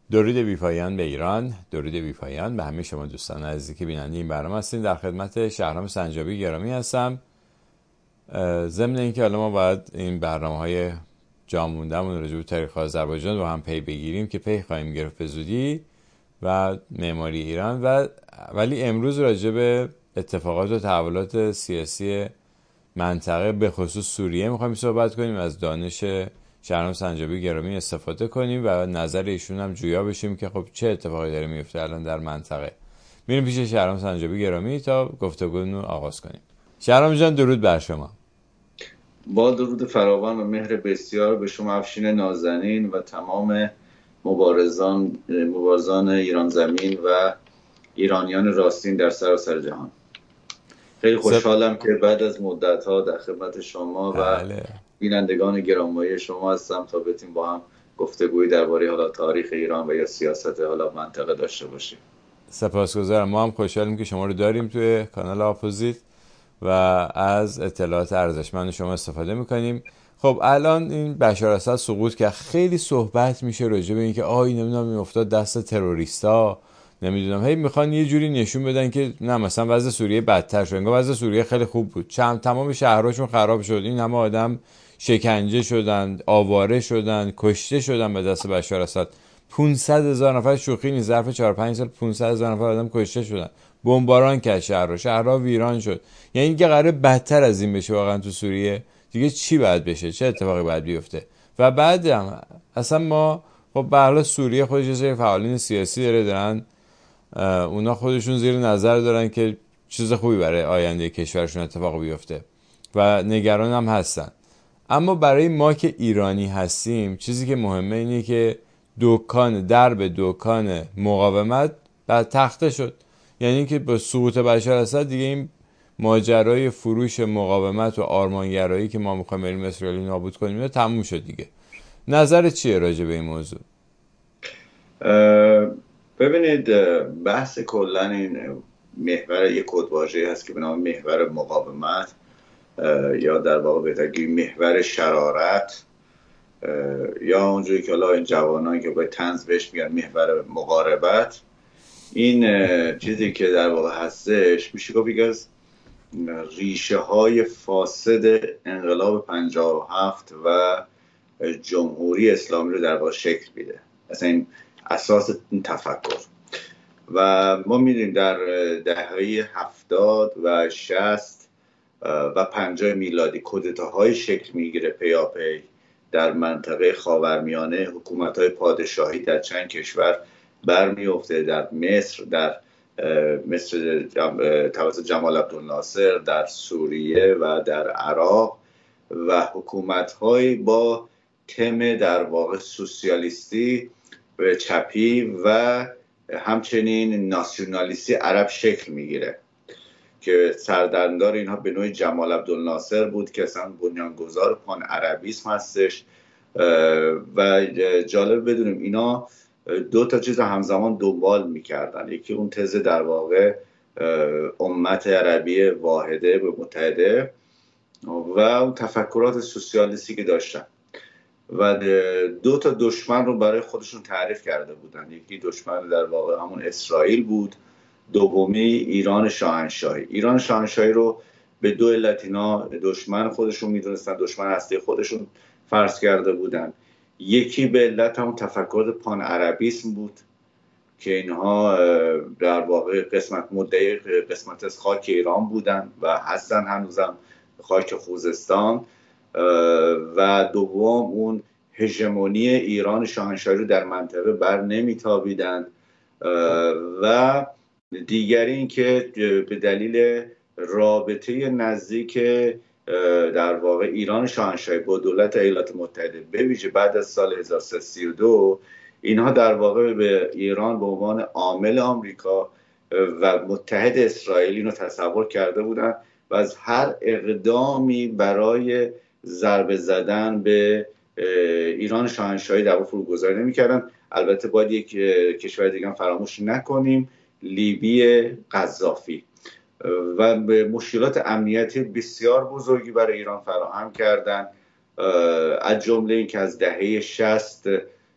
درود بی‌پایان به ایران، درود بی‌پایان به همه شما دوستان عزیزی که بیننده این برنامه هستین. در خدمت شهرام سنجابی گرامی هستم. ضمن اینکه حالا ما باید این برنامه‌های جا مونده‌مون راجع به تاریخ آذربایجان رو هم پی بگیریم که پی خواهیم گرفت به زودی و معماری ایران ولی امروز راجع به اتفاقات و تحولات سیاسی منطقه به خصوص سوریه می‌خوایم صحبت کنیم. از دانش شهرام سنجابی گرامی استفاده کنیم و نظر ایشون هم جویا بشیم که خب چه اتفاقی داره میفته الان در منطقه. میریم پیش شهرام سنجابی گرامی تا گفتگو رو آغاز کنیم. شهرام جان درود بر شما. با درود فراوان و مهر بسیار به شما افشین نازنین و تمام مبارزان ایران زمین و ایرانیان راستین در سراسر جهان. خیلی خوشحالم که بعد از مدت‌ها در خدمت شما و بینندگان گرامی شما هستم تا بتونیم با هم گفتگویی درباره حالا تاریخ ایران و یا سیاست حالا منطقه داشته باشیم. سپاسگزارم. ما هم خوشحالیم که شما رو داریم توی کانال آپوزیت و از اطلاعات ارزشمند شما استفاده میکنیم. خب الان این بشار اسد سقوط که خیلی صحبت میشه راجع به اینکه نمیدونم میافتاد دست تروریستا، نمیدونم هی میخوان یه جوری نشون بدن که نه مثلا وضع سوریه بدتر شد، انگار وضع سوریه خیلی خوب بود، تمام شهرهاشون خراب شد، این همه آدم شکنجه شدن، آواره شدن، کشته شدن به دست بشار اسد. 500,000 نفر، شوخی نیست، ظرف 4-5 سال 500,000 نفر آدم کشته شدن، بمباران کرد شهرها ویران شد. یعنی اینکه قراره بدتر از این بشه واقعا تو سوریه. دیگه چی باید بشه؟ چه اتفاقی باید بیفته؟ و بعدم اصلا ما خب به هر سوریه خودش یه سری فعالین سیاسی دارن اونا خودشون زیر نظر دارن که چیز خوبی برای آینده کشورشون اتفاق بیفته و نگران هم هستن. اما برای ما که ایرانی هستیم چیزی که مهمه اینه که درب دکان مقاومت بعد تخته شد. یعنی که با سقوط بشار اسد دیگه این ماجرای فروش مقاومت و آرمانگرایی که ما میخوایم بریم اسرائیل نابود کنیم اینا تموم شد دیگه. نظر چیه راجع به این موضوع؟ ببینید، بحث کلا این محور یک کدواژه‌ای هست که به نام محور مقاومت یا در واقع بهتر محور شرارت یا اونجوری که حالا این جوانان که باید طنز بهش میگن محور مقاربت، این چیزی که در واقع هستش میشه گفت از ریشه های فاسد انقلاب 57 و جمهوری اسلامی رو در واقع شکل میده. اصلا این اساس این تفکر و ما میدونیم در دهه 70 و 60 و 50 میلادی کودتاهای شکل میگیره پیاپی در منطقه خاورمیانه. حکومت‌های پادشاهی در چند کشور برمیفته، در مصر، توسط جمال عبدالناصر، در سوریه و در عراق، و حکومت‌های با تم در واقع سوسیالیستی و چپی و همچنین ناسیونالیستی عرب شکل میگیره که سردمدار اینها به نوعی جمال عبدالناصر بود که اصلا بنیانگذار پان عربیسم هستش. و جالب بدونیم اینا دو تا چیز همزمان دنبال میکردن. یکی اون تز در واقع امت عربی واحده و متحده و اون تفکرات سوسیالیستی که داشتن و دو تا دشمن رو برای خودشون تعریف کرده بودن. یکی دشمن در واقع همون اسرائیل بود، دومی ایران شاهنشاهی. ایران شاهنشاهی رو به دو علت اینا دشمن خودشون میدونستن، دشمن اصلی خودشون فرض کرده بودن. یکی به علت همون تفکر پان عربیسم بود که اینها در واقع مدعی قسمت از خاک ایران بودن و هستن هنوزم خاک خوزستان. و دوم اون هژمونی ایران شاهنشاهی رو در منطقه بر نمیتابیدن و دیگری این که به دلیل رابطه نزدیک در واقع ایران شاهنشاهی با دولت ایالات متحده به ویژه بعد از سال 1332 اینها در واقع به ایران به عنوان عامل آمریکا و متحد اسرائیل اینو تصور کرده بودن و از هر اقدامی برای ضربه زدن به ایران شاهنشاهی در واقع فروگذاری نمی‌کردن. البته باید یک کشور دیگه هم فراموش نکنیم، لیبی قذافی، و به مشکلات امنیتی بسیار بزرگی برای ایران فراهم کردن. از جمله این که از دهه 60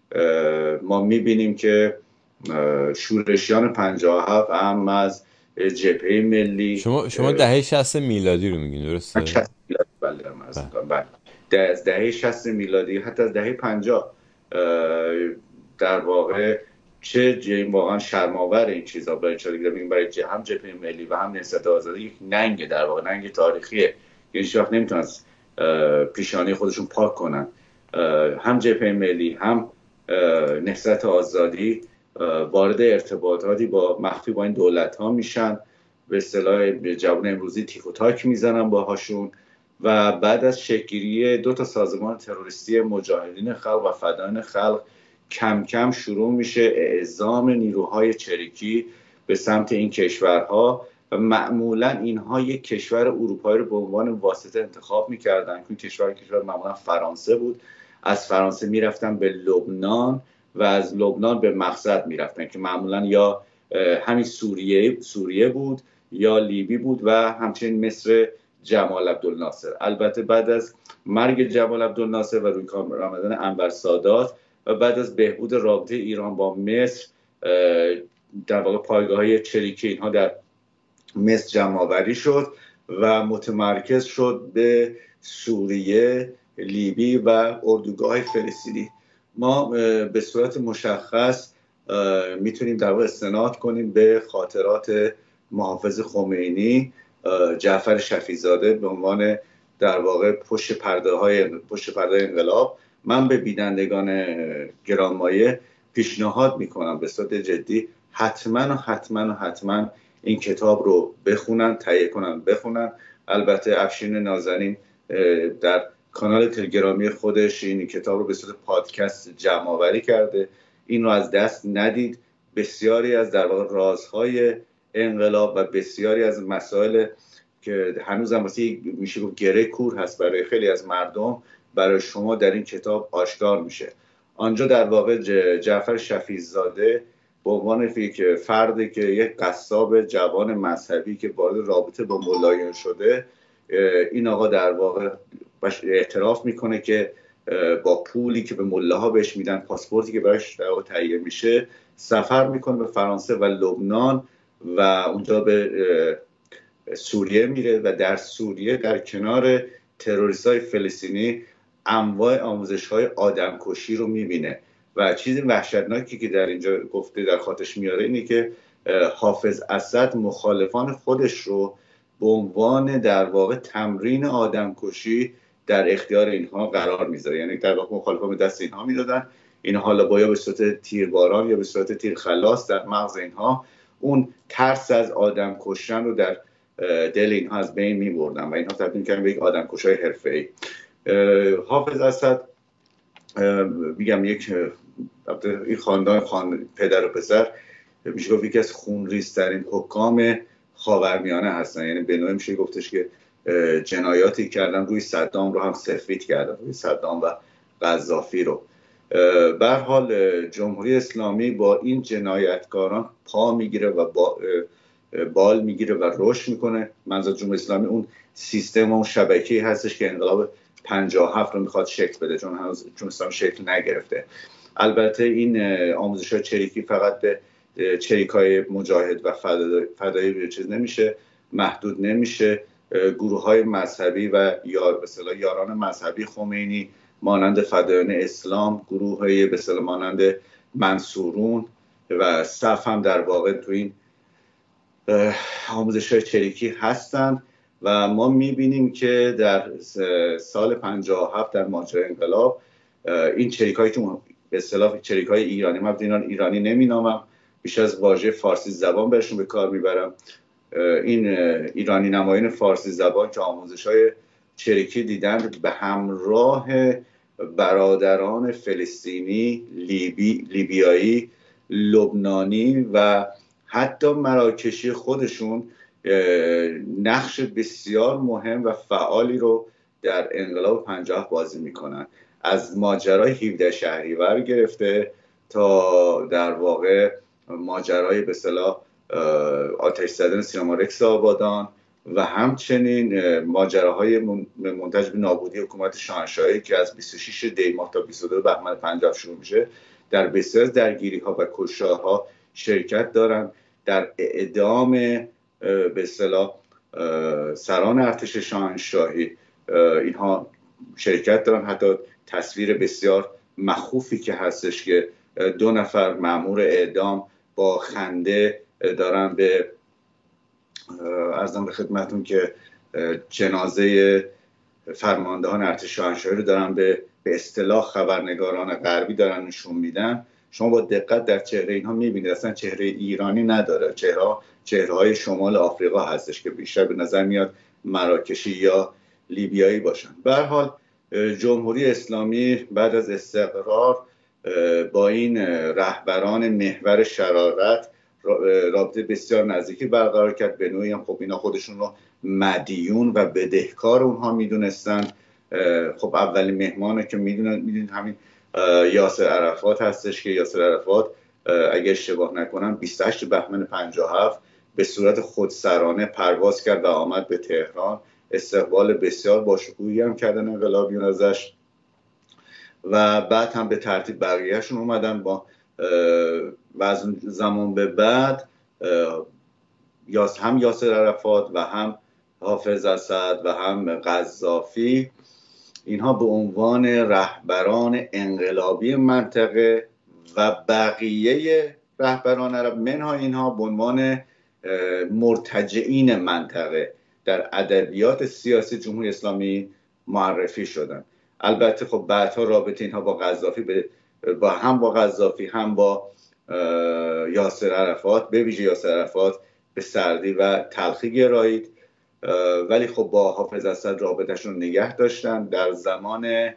ما میبینیم که شورشیان 57 هم از جبهه ملی، شما دهه 60 میلادی رو میگین درسته؟ 60 میلادی، بله، از دهه 60 میلادی حتی از دهه 50 در واقع واقعا شرم‌آور این چیزا برای هم جبهه ملی و هم نهضت آزادی یک ننگ، در واقع ننگ تاریخیه که هیچ وقت نمیتونن از پیشانی خودشون پاک کنن. هم جبهه ملی هم نهضت آزادی وارد ارتباطاتی با مخفی با این دولت ها میشن، به اصطلاح جوان امروزی تیک و تاک میزنن باهاشون و بعد از شکل‌گیری 2 سازمان تروریستی مجاهدین خلق و فدایین خلق کم کم شروع میشه اعزام نیروهای چریکی به سمت این کشورها و معمولا اینها یک کشور اروپایی رو به عنوان واسطه انتخاب میکردن که این کشور معمولا فرانسه بود. از فرانسه میرفتن به لبنان و از لبنان به مقصد میرفتن که معمولا یا همین سوریه بود یا لیبی بود و همچنین مصر جمال عبدالناصر. البته بعد از مرگ جمال عبدالناصر و روی کار آمدن انور سادات و بعد از بهبود رابطه ایران با مصر، در واقع پایگاه‌های چریکی اینها در مصر جمع‌آوری شد و متمرکز شد به سوریه، لیبی و اردوگاه فلسطینی. ما به صورت مشخص میتونیم در واقع استناد کنیم به خاطرات محافظ خمینی، جعفر شفیع‌زاده، به عنوان در واقع پشت پرده انقلاب. من به بینندگان گرانمایه پیشنهاد میکنم به صورت جدی حتما این کتاب رو بخونن، تهیه کنن، بخونن. البته افشین نازنین در کانال تلگرامی خودش این کتاب رو به صورت پادکست جمع آوری کرده. این رو از دست ندید. بسیاری از در واقع رازهای انقلاب و بسیاری از مسائل که هنوز هم میشه گفت گره کور هست برای خیلی از مردم، برای شما در این کتاب آشکار میشه. آنجا در واقع جعفر شفیع‌زاده به عنوان یک فردی که یک قصاب جوان مذهبی که وارد رابطه با ملایان شده، این آقا در واقع اعتراف میکنه که با پولی که به ملاها بهش میدن، پاسپورتی که براش تهیه میشه، سفر میکنه به فرانسه و لبنان و اونجا به سوریه میره و در سوریه در کنار تروریست‌های فلسطینی انواع آموزش‌های آدمکشی رو میبینه و چیز وحشتناکی که در اینجا گفته در خاطرش میاره اینه که حافظ اسد مخالفان خودش رو به عنوان در واقع تمرین آدمکشی در اختیار اینها قرار میذاره. یعنی در واقع مخالفان به دست اینها میدادن، اینها حالا با یا به صورت تیرباران یا به صورت تیر خلاص در مغز اینها اون ترس از آدم کشتن رو در دل اینها از بین میبردن و اینها تبدیل کردن به یک آدمکشای حرفه‌ای. حافظ اسد میگم یک این خاندان پدر و پسر میشه گفت یکی از خونریزترین حکام خاورمیانه هستن. یعنی به نوعی میشه گفتش که جنایاتی کردن روی صدام رو هم سفید کردن، روی صدام و قذافی رو. به هر حال جمهوری اسلامی با این جنایتکاران پا میگیره و بال میگیره و رشد میکنه. منظور جمهوری اسلامی اون سیستم و اون شبکه‌ای هستش که انقلاب 57 رو میخواد شکل بده، چون هنوز جمهوری اسلامی شکل نگرفته. البته این آموزش‌های چریکی فقط به چریکای مجاهد و فدایی چیز نمیشه، محدود نمیشه. گروه‌های مذهبی و به اصطلاح یاران مذهبی خمینی مانند فدایان اسلام، گروه‌های به اصطلاح مانند منصورون و صف هم در واقع تو این آموزش‌های چریکی هستن و ما می‌بینیم که در سال 57 در ماجرای انقلاب این چریکایی که به اصطلاح چریکای ایرانی، من ایرانی نمی‌نامم، بیش از واژه فارسی زبان برشون به کار میبرم، این ایرانی نمایان فارسی زبان که آموزش‌های چریکی دیدن به همراه برادران فلسطینی، لیبیایی، لبنانی و حتی مراکشی خودشون نقش بسیار مهم و فعالی رو در انقلاب 50 بازی میکنن. از ماجرای 17 شهریور گرفته تا در واقع ماجرای به اصطلاح آتش زدن سینما رکس آبادان و همچنین ماجراهای منتج به نابودی حکومت شاهنشاهی که از 26 دی ماه تا 22 بهمن 50 شروع میشه، در بسیار درگیری‌ها و کشتارها شرکت دارن، در اعدام به اصطلاح سران ارتش شاهنشاهی اینها شرکت دارن. حتی تصویر بسیار مخوفی که هستش که 2 نفر مأمور اعدام با خنده دارن به عرضم به خدمتون که جنازه فرماندهان ارتش شاهنشاهی رو دارن به اصطلاح خبرنگاران غربی دارن نشون میدن. شما با دقت در چهره اینها میبینید اصلا چهره ایرانی نداره، چهره‌های شمال آفریقا هستش که بیشتر به نظر میاد مراکشی یا لیبیایی باشن. به هر حال جمهوری اسلامی بعد از استقرار با این رهبران محور شرارت رابطه بسیار نزدیکی برقرار کرد. به نوعی هم خب اینا خودشون رو مدیون و بدهکار اونها میدونستن. خب اولین مهمانه که میدونید همین یاسر عرفات هستش که یاسر عرفات اگه اشتباه نکنم 28 بهمن 57 به صورت خودسرانه پرواز کرد و آمد به تهران. استقبال بسیار باشکوهی هم کردن انقلابیون ازش و بعد هم به ترتیب بقیه‌شون اومدن با و از زمان به بعد هم یاسر عرفات و هم حافظ اسد و هم قذافی اینها به عنوان رهبران انقلابی منطقه و بقیه رهبران عرب منها اینها به عنوان مرتجعین منطقه در ادبیات سیاسی جمهوری اسلامی معرفی شدن. البته خب بعدها رابطه اینها با قذافی هم با قذافی هم با یاسر عرفات به ویژه یاسر عرفات به سردی و تلخی گرایید، ولی خب با حافظ اسد رابطهشون نگه داشتن. در زمان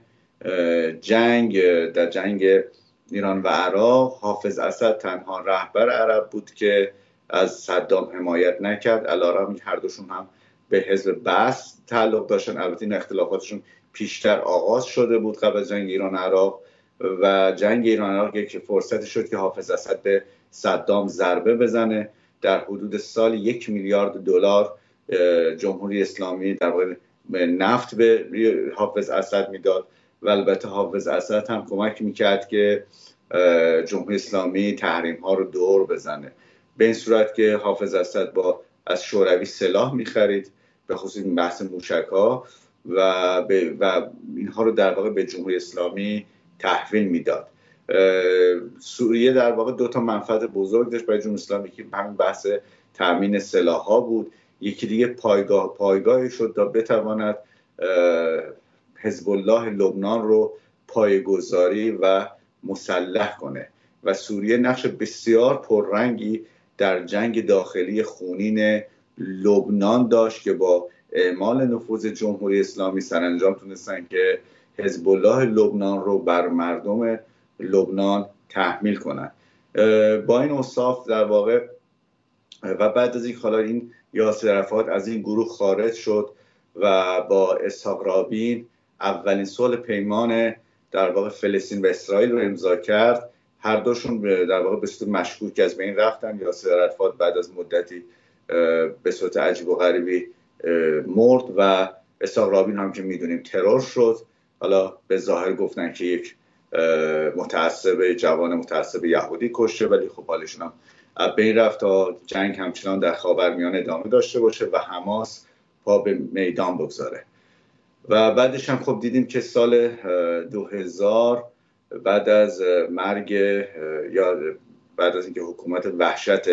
در جنگ ایران و عراق حافظ اسد تنها رهبر عرب بود که از صدام حمایت نکرد، علیرغم هر دوشون هم به حزب بعث تعلق داشتن. البته این اختلافاتشون پیشتر آغاز شده بود قبل از جنگ ایران عراق و جنگ ایران عراق یک فرصتی شد که حافظ اسد به صدام ضربه بزنه. در حدود سال 1 میلیارد دلار جمهوری اسلامی در واقع نفت به حافظ اسد میداد و البته حافظ اسد هم کمک میکرد که جمهوری اسلامی تحریم ها رو دور بزنه، به این صورت که حافظ اسد از شوروی سلاح میخرید به خصوص بحث موشک ها و اینها رو در واقع به جمهوری اسلامی تحویل میداد. سوریه در واقع 2 تا منفعت بزرگ داشت برای جمهوری اسلامی که همین بحث تامین سلاح ها بود، یکی دیگه پایگاهی شد تا بتواند حزب الله لبنان رو پایه‌گذاری و مسلح کنه و سوریه نقش بسیار پررنگی در جنگ داخلی خونین لبنان داشت که با اعمال نفوذ جمهوری اسلامی سرانجام تونستن که حزب الله لبنان رو بر مردم لبنان تحمیل کنن. با این اوصاف در واقع و بعد از این حالا این یاسر عرفات از این گروه خارج شد و با اسحاق رابین اولین صلح پیمان در واقع فلسطین و اسرائیل رو امضا کرد. هر دوشون در واقع به صورت مشکوک از بین رفتن. یاسر عرفات بعد از مدتی به صورت عجیب و غریبی مرد و اسحاق رابین هم که میدونیم ترور شد. حالا به ظاهر گفتن که یک جوان متعصب یهودی کشته، ولی خب حالشون هم بین رفت تا جنگ همچنان در خاورمیانه ادامه داشته باشه و حماس پا به میدان بگذاره. و بعدش هم خب دیدیم که سال 2000 بعد از مرگ یا بعد از اینکه حکومت وحشت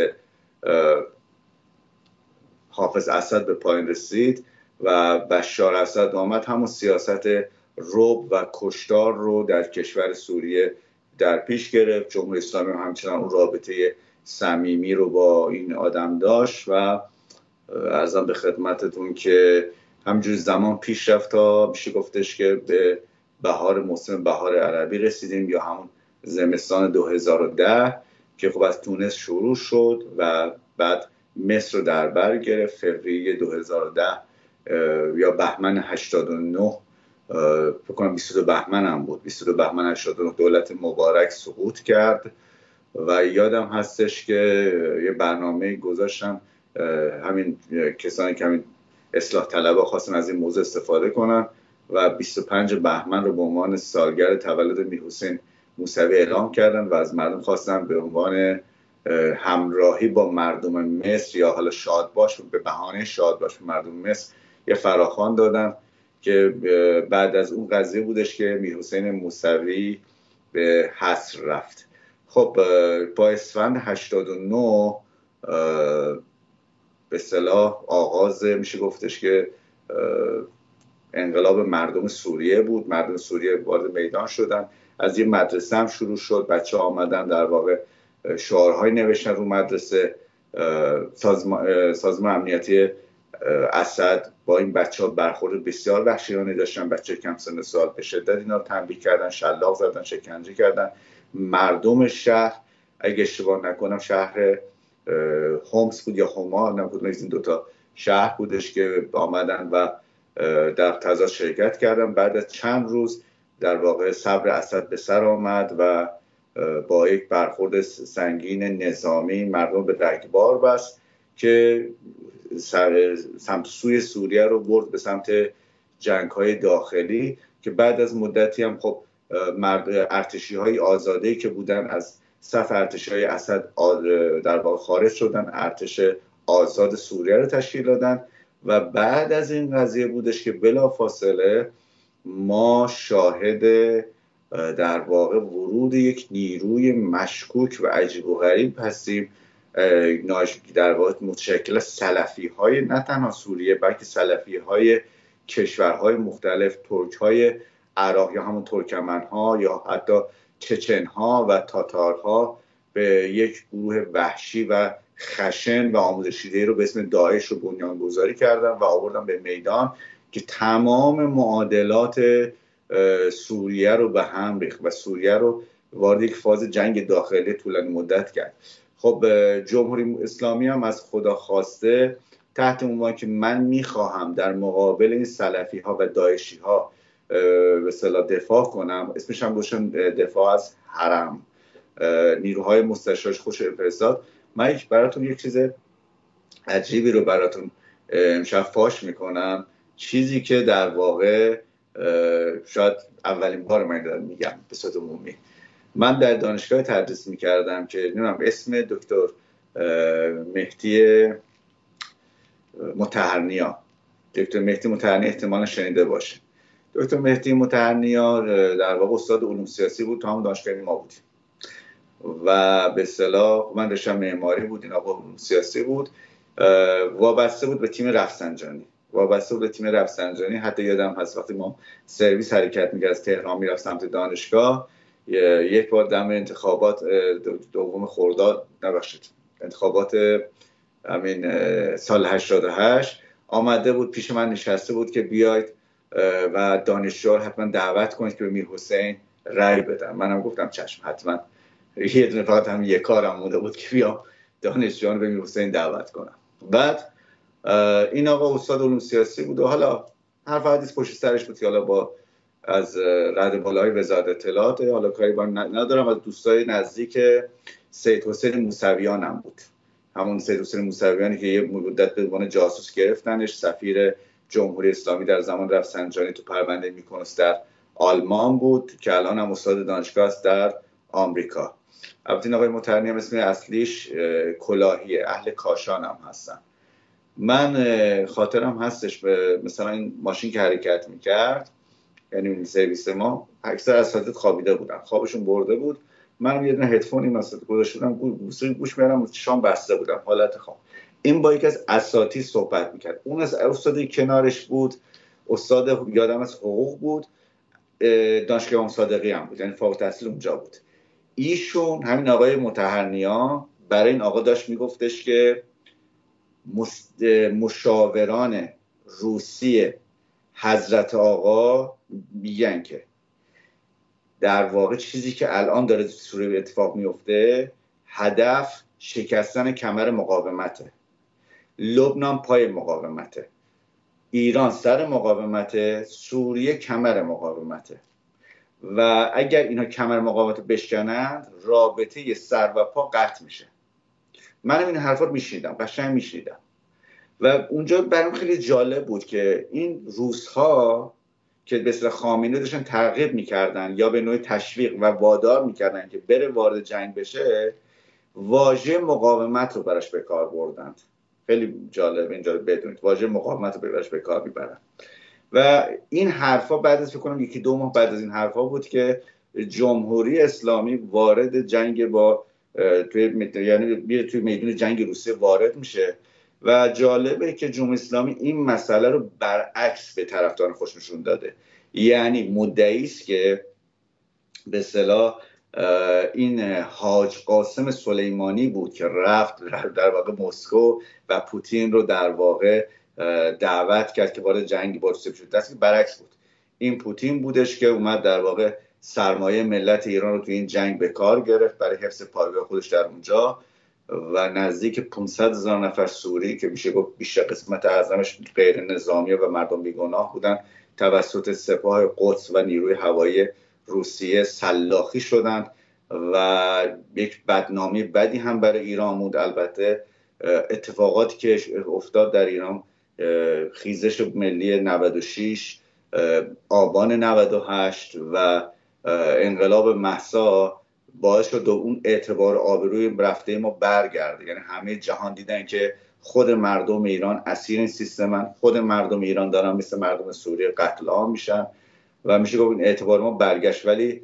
حافظ اسد به پایان رسید و بشار اسد آمد، همون سیاست رعب و کشتار رو در کشور سوریه در پیش گرفت. جمهوری اسلامی همچنان اون رابطه صمیمی رو با این آدم داشت و عرضم به خدمتتون که همینجوری زمان پیش رفت تا میشه گفتش که به موسم بهار عربی رسیدیم یا همون زمستان 2010 که خب از تونس شروع شد و بعد مصر رو در بر گرفت. فوریه 2010 یا بهمن 89 فکر کنم 22 بهمن هم بود، 22 بهمن 89 دولت مبارک سقوط کرد و یادم هستش که یه برنامه گذاشتم همین کسانی که همین اصلاح طلبها خواستن از این موضوع استفاده کنن و 25 بهمن رو به عنوان سالگرد تولد میرحسین موسوی اعلام کردن و از مردم خواستن به عنوان همراهی با مردم مصر یا حالا شادباش، به بهانه شادباش به مردم مصر یه فراخوان دادن که بعد از اون قضیه بودش که میرحسین موسوی به حصر رفت. خب با اسفند 89 به اصطلاح آغاز میشه گفتش که انقلاب مردم سوریه بود. مردم سوریه وارد میدان شدن، از یه مدرسه هم شروع شد، بچه ها آمدن در واقع شعارهای نوشتن رو مدرسه. سازمان امنیتی اسد با این بچه ها برخورد بسیار وحشیانه داشتن. بچه کم سن سال به شدت اینا رو تنبیه کردن، شلاق زدن، شکنجه کردن. مردم شهر، اگه اشتباه نکنم شهر هومس بود یا هوما، نمیدونم از این دوتا شهر بودش که آمدن و در تظاهر شرکت کردن. بعد از چند روز در واقع صبر اسد به سر آمد و با یک برخورد سنگین نظامی مردم به رگبار بست که سمت سوی سوریه رو برد به سمت جنگ‌های داخلی، که بعد از مدتی هم خب ارتشی‌های آزاده‌ای که بودن از صف ارتشی‌های اسد در واقع خارج شدن، ارتش آزاد سوریه رو تشکیل دادن. و بعد از این قضیه بودش که بلافاصله ما شاهد در واقع ورود یک نیروی مشکوک و عجیب و غریب هستیم، در واقع متشکل از سلفی‌های نه تنها سوریه بلکه سلفی‌های کشورهای مختلف، ترک‌های عراق یا همون ترکمن‌ها یا حتی چچن‌ها و تاتارها، به یک گروه وحشی و خشن و آموزش دیده رو به اسم داعش رو بنیانگذاری کردن و آوردن به میدان که تمام معادلات سوریه رو به هم ریخت و سوریه رو وارد یک فاز جنگ داخلی طولانی مدت کرد. خب جمهوری اسلامی هم از خدا خواسته تحت عنوان که من میخواهم در مقابل این سلفی ها و داعشی ها به اصطلاح دفاع کنم، اسمش هم گوشم دفاع از حرم، نیروهای مستشارش خوش فرستاد. من براتون یک چیز عجیبی رو براتون امشب فاش میکنم، چیزی که در واقع شاید اولین بار من دارم میگم به صورت عمومی. من در دانشگاه تدریس میکردم که نمیدونم اسم دکتر مهدی مطهرنیا، دکتر مهدی مطهرنیا احتمالا شنیده باشه. دکتر مهدی مطهرنیا در واقع استاد علوم سیاسی بود، تا هم دانشگاه ما بودیم و به اصطلاح من رشتم معماری بود، این آقا علوم سیاسی بود. وابسته بود به تیم رفسنجانی. حتی یادم هست وقتی ما سرویس حرکت می‌کرد از تهران میرفت سمت دانشگاه، یک بار دم انتخابات دوم خرداد انتخابات همین سال 88 آمده بود پیش من نشسته بود که بیاید و دانشجو حتما دعوت کنید که به میرحسین رأی بدن. منم گفتم چشم، حتما. یه دونه فقط هم یک کارم مونده بود که بیام دانشجویان به میرحسین دعوت کنم. بعد این آقا استاد علوم سیاسی بود و حالا حرف حدیث پشت سرش بود که حالا با از رد بالای وزارت اطلاعات، حالا کاری با ندارم، از دوستای نزدیک سید حسین موسویان هم بود. همون سید حسین موسویانی که یه مدت به عنوان جاسوس گرفتنش، سفیر جمهوری اسلامی در زمان رفسنجانی تو پرونده میکنوس در آلمان بود که الان هم استاد دانشگاه است در آمریکا. البته این آقای مطهرنیا اسم اصلیش کلاهیه، اهل کاشان هم هستن. من خاطرم هستش به مثلا این ماشین که حرکت میکرد، یعنی این سرویس ما، اکثر اساتید خوابیده بودن، خوابشون برده بود. منم یه دونه هدفون این واسه گذاشتم گوش می‌دادم، چشام بسته بودم، حالت خواب. این با یکی از اساتید صحبت میکرد. اون از استادی کنارش بود، استاد یادم از حقوق بود، دانشگاه امام صادقی هم بود، یعنی فارغ التحصیل اونجا بود. ایشون همین آقای مطهرنیا برای این آقا داشت میگفتش که مشاوران روسی حضرت آقا میگن که در واقع چیزی که الان داره تو سوریه اتفاق میفته، هدف شکستن کمر مقاومته، لبنان پای مقاومته، ایران سر مقاومته، سوریه کمر مقاومته و اگر اینا کمر مقاومت بشکنند رابطه سر و پا قطع میشه. منم این حرفا میشنیدم، قشنگ میشنیدم و اونجا برام خیلی جالب بود که این روس‌ها که به اصطلاح خامنه‌ای داشتن تعقیب میکردن یا به نوعی تشویق و وادار میکردن که بره وارد جنگ بشه، واژه مقاومت رو براش به کار بردند. خیلی جالب اینجا بدونید واژه مقاومت رو براش به کار میبرن. و این حرفا بعد از فکر کنم 1-2 ماه بعد از این حرفا بود که جمهوری اسلامی وارد جنگ با توی میدون جنگ روسیه وارد میشه. و جالبه که جمهوری اسلامی این مسئله رو برعکس به طرفداران خودش نشون داده. یعنی مدعی است که به اصطلاح این حاج قاسم سلیمانی بود که رفت در واقع مسکو و پوتین رو در واقع دعوت کرد که وارد جنگ با روسیه بشه. دستی برعکس بود. این پوتین بودش که اومد در واقع سرمایه ملت ایران رو توی این جنگ به کار گرفت برای حفظ پایگاه خودش در اونجا و نزدیک 500,000 نفر سوری که میشه گفت بیشتر قسمت اعظمش غیر نظامی و مردم بیگناه بودن توسط سپاه قدس و نیروی هوایی روسیه سلاخی شدند و یک بدنامی بدی هم برای ایران بود. البته اتفاقاتی که افتاد در ایران، خیزش ملی 96، آبان 98 و انقلاب مهسا باعث شد اون اعتبار آبروی رفته ما برگرده. یعنی همه جهان دیدن که خود مردم ایران اسیر این سیستمن، خود مردم ایران دارن مثل مردم سوریه قتل عام میشن و میشه گفت این اعتبار ما برگشت. ولی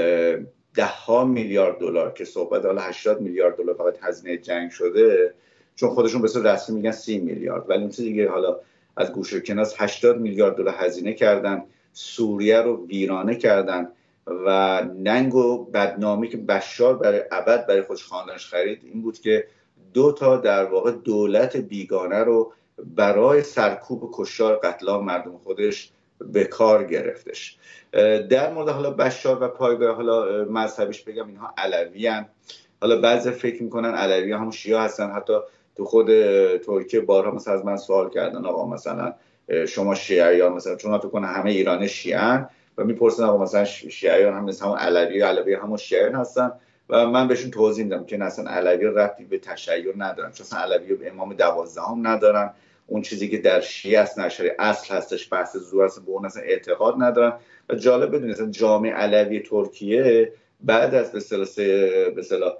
$10 میلیارد که صحبت حالا 80 میلیارد دلار فقط هزینه جنگ شده، چون خودشون به صورت رسمی میگن 30 میلیارد، ولی اون چیز دیگه حالا از گوشه کناس 80 میلیارد دلار هزینه کردن، سوریه رو ویرانه کردن و ننگ و بدنامی که بشار برای ابد برای خودش خاندانش خرید این بود که 2 تا در واقع دولت بیگانه رو برای سرکوب و کشتار قتل عام مردم خودش به کار گرفتش. در مورد حالا بشار و پایگاه حالا مذهبیش بگم اینها علویان. حالا بعضی فکر میکنن علوی هم شیعه هستن. حتی تو خود ترکیه بارها مثلا از من سوال کردن آقا مثلا شما شیعه یا مثلا، چون فکر کنن همه ایرانی شیعه و میپرسن آقا مثلا شیعیان هم مثل همون علوی همون شیعیان هستن و من بهشون توضیح میدم که اصلا علوی ربطی به تشیع ندارن، چون اصلا علوی امام 12 ندارن. اون چیزی که در شیعه است نشری اصل هستش، بحث زور است، به اون اصلا اعتقاد ندارن. و جالب بدونید اصلا جامعه علوی ترکیه بعد از به اصطلاح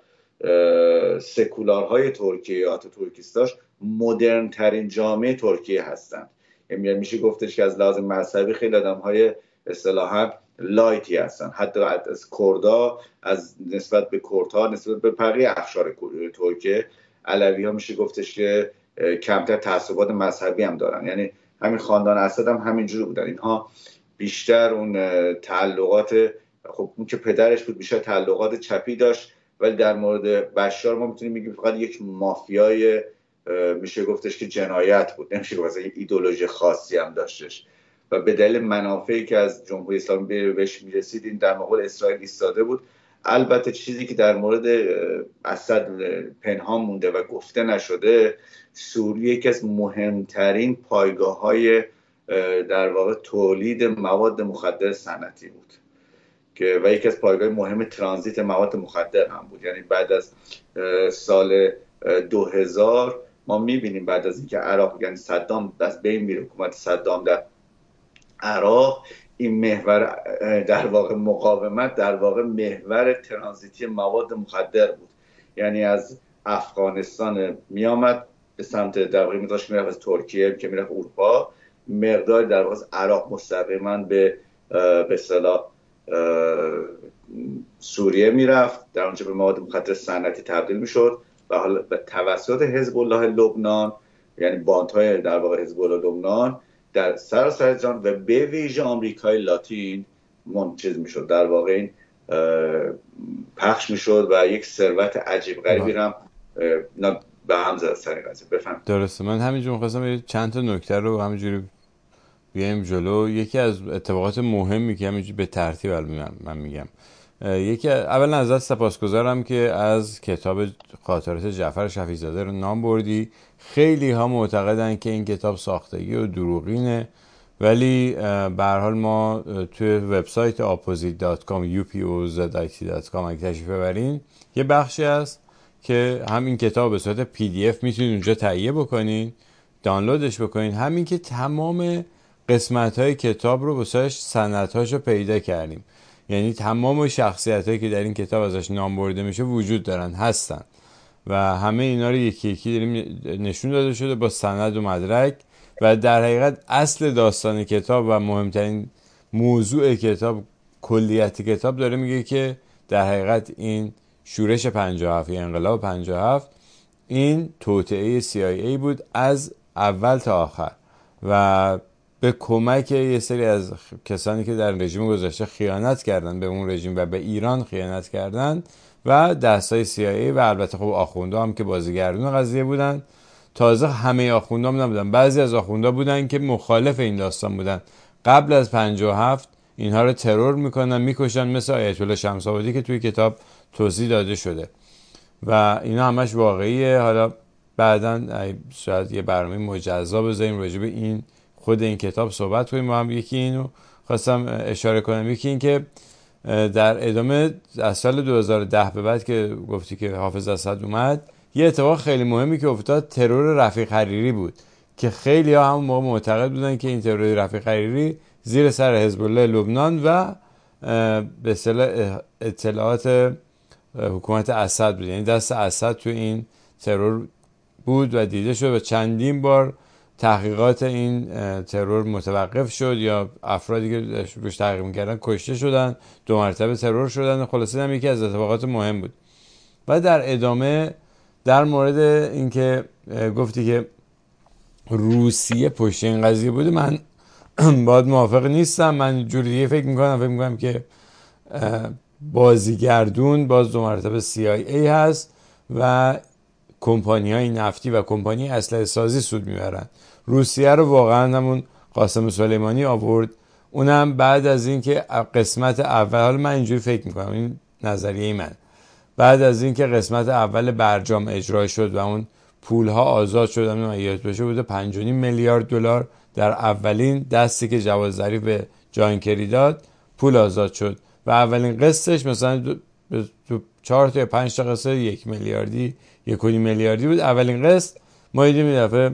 سکولارهای ترکیه یا ترکیستاش مدرن ترین جامعه ترکیه هستند. یعنی میشه گفتش که از لحاظ مذهبی خیلی آدم‌های اصطلاحاً لایتی هستن. حتی از کردا، از نسبت به کردها، نسبت به بقیه اقشار ترکیه، علوی‌ها میشه گفتش که کمتر تعصبات مذهبی هم دارن. یعنی همین خاندان اسد هم همینجوری بودن. اینها بیشتر اون تعلقات، خب اون که پدرش بود بیشتر تعلقات چپی داشت، ولی در مورد بشار ما میتونیم بگیم فقط یک مافیای میشه گفتش که جنایت بود، نمیشه گفت یک ایدئولوژی خاصی هم داشتش و به دلیل منافعی که از جمهوری اسلامی بهش میرسید این در مقابل اسرائیل ایستاده بود. البته چیزی که در مورد اسد پنهان مونده و گفته نشده، سوریه یکی از مهمترین پایگاه‌های در واقع تولید مواد مخدر صنعتی بود که و یکی از پایگاه مهم ترانزیت مواد مخدر هم بود. یعنی بعد از سال 2000 ما میبینیم بعد از اینکه عراق یعنی صدام از بین میره، حکومت صدام در عراق، این محور در واقع مقاومت در واقع محور ترانزیتی مواد مخدر بود. یعنی از افغانستان میامد به سمت در واقع میذاشت میرفت از ترکیه که میرفت اروپا، مقدار در واقع عراق مستقیما به اصطلاح سوریه میرفت، در اونجا به مواد مخدر صنعتی تبدیل میشد و حالا به توسط حزب الله لبنان، یعنی باندهای در واقع حزب الله لبنان در سراسر جهان و به ویژه آمریکای لاتین منتشر میشد، در واقع این پخش میشد و یک ثروت عجیب غریبی هم به هم زد سر قضیه. بفهم. درسته. من همینجور می‌خواستم چند تا نکته رو همینجوری بیایم جلو. یکی از اتفاقات مهمی که همینجوری به ترتیب من میگم، یکی اولا ازت سپاسگزارم که از کتاب خاطرات جعفر شفیع‌زاده رو نام بردی. خیلی ها معتقدن که این کتاب ساختگی و دروغینه، ولی به هر حال ما توی وبسایت opposite.com upozit.com اگه تشریف ببرین یه بخشی هست که همین کتاب به صورت PDF میتونید اونجا تهیه بکنین، دانلودش بکنین. همین که تمام قسمت‌های کتاب رو واسش سندهاشو پیدا کردیم. یعنی تمام شخصیت‌هایی که در این کتاب ازش نام برده میشه وجود دارن، هستن و همه اینا رو یکی یکی داریم نشون داده شده با سند و مدرک. و در حقیقت اصل داستان کتاب و مهمترین موضوع کتاب، کلیت کتاب داره میگه که در حقیقت این شورش 57 یا انقلاب 57 این توطئه CIA بود از اول تا آخر و به کمک یه سری از کسانی که در رژیم گذشته خیانت کردن به اون رژیم و به ایران خیانت کردن و دستای CIA و البته خب آخوندا هم که بازیگردون قضیه بودن. تازه همه آخوندا نبودن، بعضی از آخوندا بودن که مخالف این داستان بودن. قبل از 57 اینها رو ترور میکنن، میکشن، مثل آیت الله شمس آبادی که توی کتاب توضیح داده شده و اینا همش واقعیه. حالا بعداً شاید یه برنامه مجزا بذاریم راجع به این خود این کتاب صحبت کنیم. ما هم یکی اینو خواستم اشاره کنم، یکی این که در ادامه از سال 2010 به بعد که گفتی که حافظ اسد اومد، یه اتفاق خیلی مهمی که افتاد ترور رفیق حریری بود که خیلی ها همون موقع معتقد بودن که این ترور رفیق حریری زیر سر حزب الله لبنان و به اصطلاح اطلاعات حکومت اسد بود، یعنی دست اسد تو این ترور بود و دیده شد و چندین بار تحقیقات این ترور متوقف شد یا افرادی که روش تحقیق می‌کردن کشته شدن، 2 مرتبه ترور شدن. خلاصه هم یکی از اتفاقات مهم بود. و در ادامه در مورد اینکه گفتی که روسیه پشت این قضیه بوده، من باید موافق نیستم. من جوری دیگه فکر میکنم که بازیگردون باز 2 مرتبه CIA هست و کمپانی‌های نفتی و کمپانی اسلحه سازی سود میبرن. روسیه رو واقعا همون قاسم سلیمانی آورد، اونم بعد از اینکه قسمت اول، حالا من اینجوری فکر میکنم، این نظریه من، بعد از اینکه قسمت اول برجام اجرا شد و اون پولها آزاد شد، من یاد بشه بوده 5.5 میلیارد دلار در اولین دستی که جواد ظریف به جان کری داد پول آزاد شد و اولین قسطش مثلا تو 4 تا 5 تا قسط 1 میلیاردی 1.5 میلیاردی بود. اولین قسط ما دیدیم این دفعه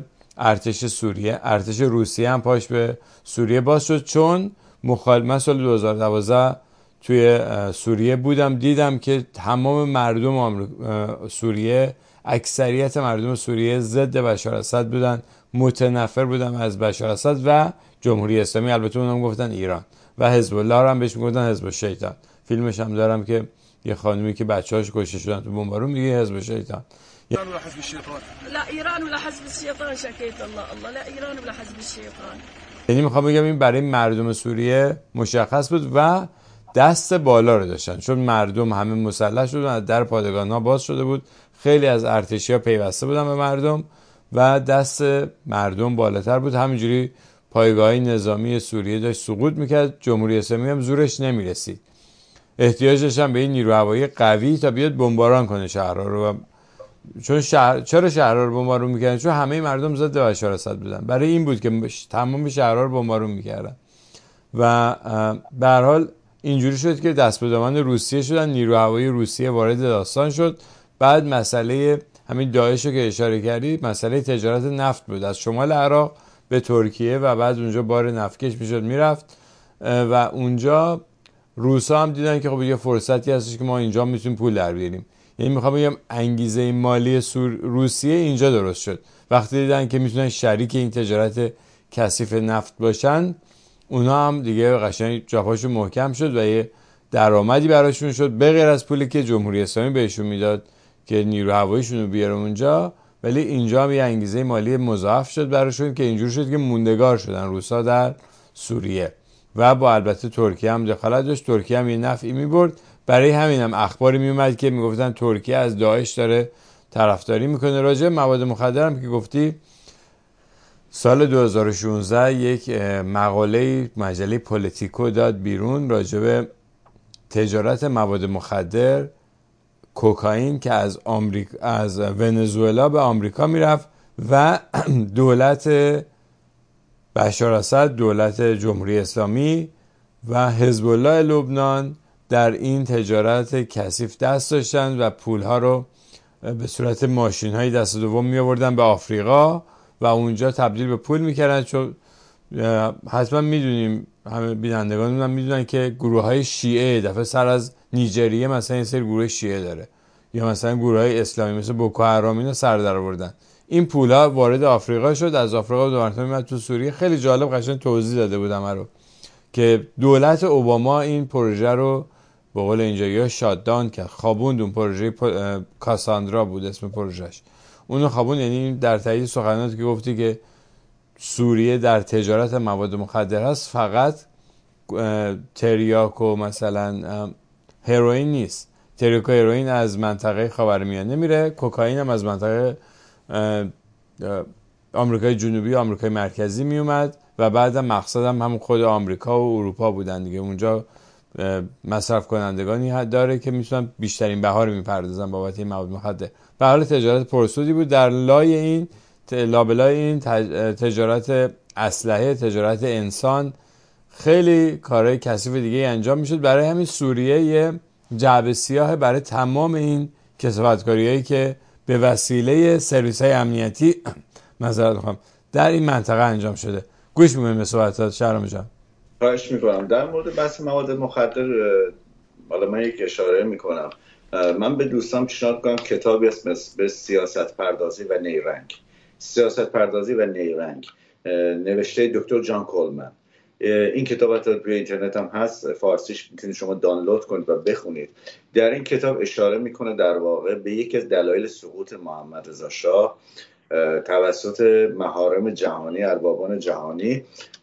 ارتش روسیه هم پاش به سوریه باز شد، چون من سال 2012 توی سوریه بودم، دیدم که تمام مردم سوریه، اکثریت مردم سوریه ضد بشار اسد بودن، متنفر بودن از بشار اسد و جمهوری اسلامی. البته اونم گفتن ایران و حزب الله رو هم بهش میگفتن حزب الشیطان. فیلمش هم دارم که یه خانومی که بچه‌هاش کشته شدن تو بمبارون میگه حزب الشیطان. ایران ولا حزب الشیطان؟ لا ایران ولا حزب الشیطان، شکیت الله لا ایران ولا حزب الشیطان. یعنی میخوام بگم این برای مردم سوریه مشخص بود و دست بالا رو داشتن، چون مردم همه مسلح شدن، در پادگان‌ها باز شده بود، خیلی از ارتشی‌ها پیوسته بودن به مردم و دست مردم بالاتر بود. همینجوری پایگاه‌های نظامی سوریه داشت سقوط میکرد، جمهوری اسلامی هم زورش نمیرسید، احتیاج داشتن به این نیرو هوایی قوی تا بیاد بمباران کنه شهرها رو. چون چرا شهرها رو بمبارون میکردن؟ چون همه مردم ضد بشار اسد بودن، برای این بود که تمام شهرها رو بمبارون میکردن و به هر حال اینجوری شد که دست به دامن روسیه شدن، نیرو هوایی روسیه وارد داستان شد. بعد مسئله همین داعش رو که اشاره کردی، مسئله تجارت نفت بود از شمال عراق به ترکیه و بعد اونجا بار نفتکش میشد میرفت و اونجا روسا هم دیدن که خب یه فرصتی هستش که ما اینجا میتونیم پول در بیاریم. یعنی میخوام بگم انگیزه مالی روسیه اینجا درست شد. وقتی دیدن که میتونن شریک این تجارت کثیف نفت باشن، اونا هم دیگه قشنگ جاپاشون محکم شد و یه درآمدی براشون شد، به غیر از پولی که جمهوری اسلامی بهشون میداد که نیرو هواییشون رو بیاره اونجا، ولی اینجا هم یه انگیزه مالی مضاعف شد براشون که اینجور شد که موندگار شدن روسا در سوریه و با البته ترکیه هم دخالت داشت. ترکیه هم یه نفعی میبرد، برای همین هم اخباری میومد که میگفتن ترکیه از داعش داره طرفداری میکنه. راجع مواد مخدر هم که گفتی، سال 2016 یک مقاله مجله پولیتیکو داد بیرون راجع به تجارت مواد مخدر، کوکائین که از ونزوئلا به آمریکا میرفت و دولت بشار اسد، دولت جمهوری اسلامی و حزب الله لبنان در این تجارت کثیف دست داشتن و پولها رو به صورت ماشین‌های دست دوم می آوردن به آفریقا و اونجا تبدیل به پول می‌کردن، چون حتما میدونیم، همه بینندگان هم میدونن که گروه های شیعه دفعه سر از نیجریه مثلا این سری گروه شیعه داره، یا مثلا گروه های اسلامی مثل بوکو حرام اینا سر در آوردن. این پولا وارد آفریقا شد، از آفریقا دو مرتبه میاد تو سوریه. خیلی جالب قشنگ توضیح داده بودم رو که دولت اوباما این پروژه رو به قول اینجاها شاتدان کرد، خوابوند. اون پروژه کاساندرا بود اسم پروژهش، اونو خوابوند. یعنی در تایید سخنرانیت که گفتی که سوریه در تجارت مواد مخدر هست، فقط تریاک و مثلا هروئین نیست. تریاک و هروئین از منطقه خاورمیانه میره، کوکائین هم از منطقه آمریکای جنوبی و آمریکای مرکزی میومد و بعدم مقصدم هم خود آمریکا و اروپا بودن دیگه. اونجا مصرف کنندگانی داره که میتونن بیشترین بها رو میپردازن بابت این مواد مخدر. به حال تجارت پرسودی بود. در لای این لابلای این تجارت اسلحه، تجارت انسان، خیلی کارهای کثیف دیگه انجام میشد. برای همین سوریه یه جعبه سیاه برای تمام این کثافتکاریایی که به وسیله سرویس‌های امنیتی معذرت می‌خوام در این منطقه انجام شده. گوش می‌کنیم به صحبتات شهرام جان. خواهش میکنم. در مورد بحث مواد مخدر حالا من یک اشاره میکنم. من به دوستان پیشنهاد کنم کتابی اسم به سیاست پردازی و نیرنگ. سیاست پردازی و نیرنگ نوشته دکتر جان کولمن. این کتاب روی اینترنت هم هست، فارسیش میتونید شما دانلود کنید و بخونید. در این کتاب اشاره میکنه در واقع به یکی از دلایل سقوط محمد رضا شاه توسط محارم جهانی، اربابان جهانی.